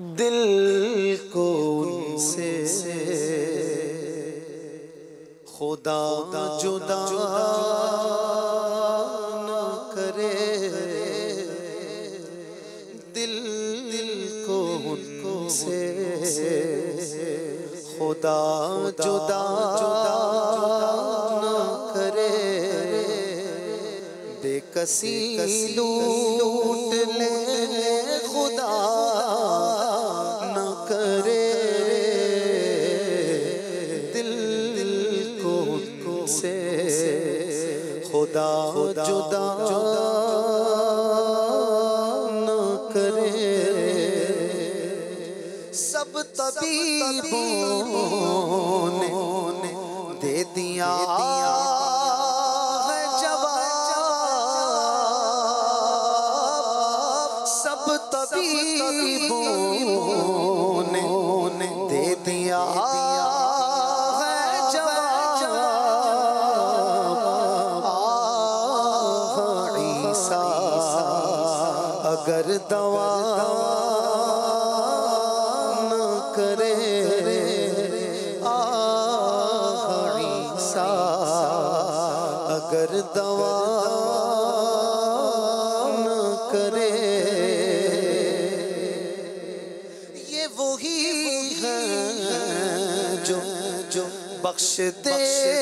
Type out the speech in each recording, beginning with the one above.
दिल को उनसे खुदा जुदा न करे। दिल को उनसे खुदा जुदा न करे। बेकसी लूट ले खुदा न करे। दिल को उनसे खुदा जुदा न करे। सब तबीबों ने दे दिया है जवाब। सब तबीबों ने दे दिया है जवाब। ईसा अगर दवा न करे। ईसा अगर दवा न करे। ये वही है जो बख्श दे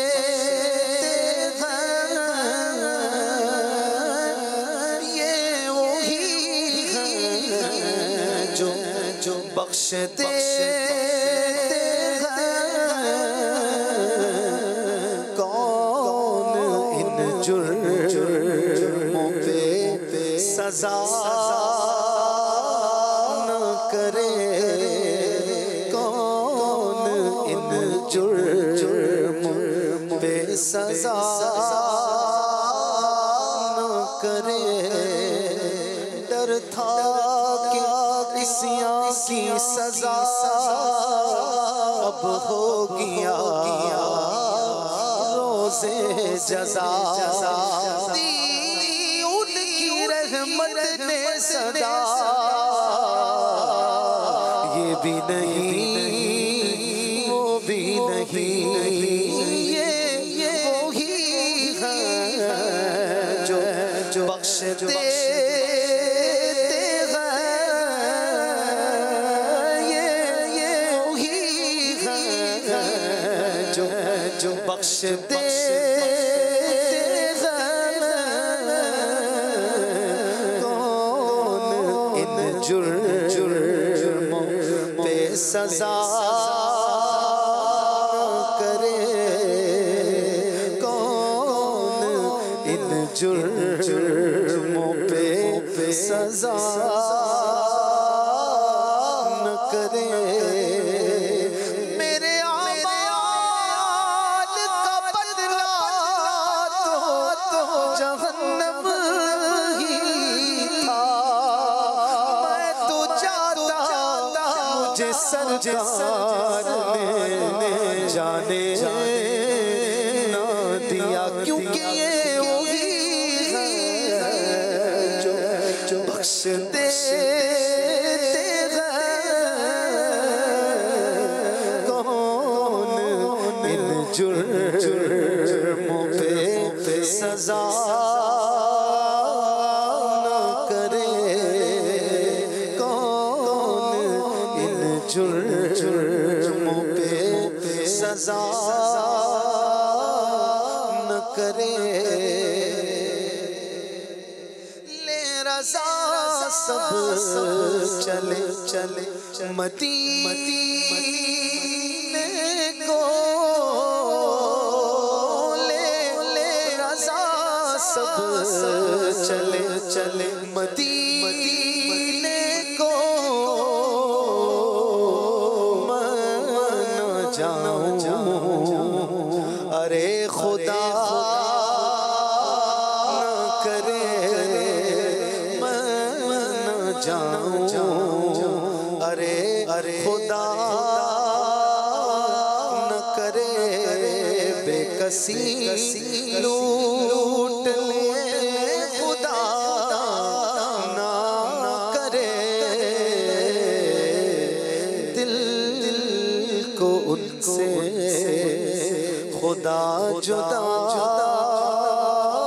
बख्श दे कौन इन जुर्मों पे सजा न करे। कौन इन जुर्मों पे सजा न करे। डर था कि किसियां की सजा अब हो गया रोज़े जज़ा। दी उनकी रहमत ने सदा। ये भी नहीं वो भी नहीं। ये वही है जो बख्श दे जो बख्श दे कौन इन जुर्मों पे सजा करे। कौन इन जुर्मों पे सजा न करे। जहन्नम ही था मैं तो जाता मुझे सरकार ने जाने ना दिया। क्योंकि ये वही है जो बख्श दे कौन इन जुर्मों पे सजा न करे। कौन इन जुर्मों पे सजा न करे। ले रज़ा सब चले चले मदीने को। सब चले चले मदीने को। मैं न जाऊं अरे खुदा न करे। मैं न जाऊं अरे खुदा न करे। बेकसी लूट ले खुदा ना करे। को उनसे खुदा जुदा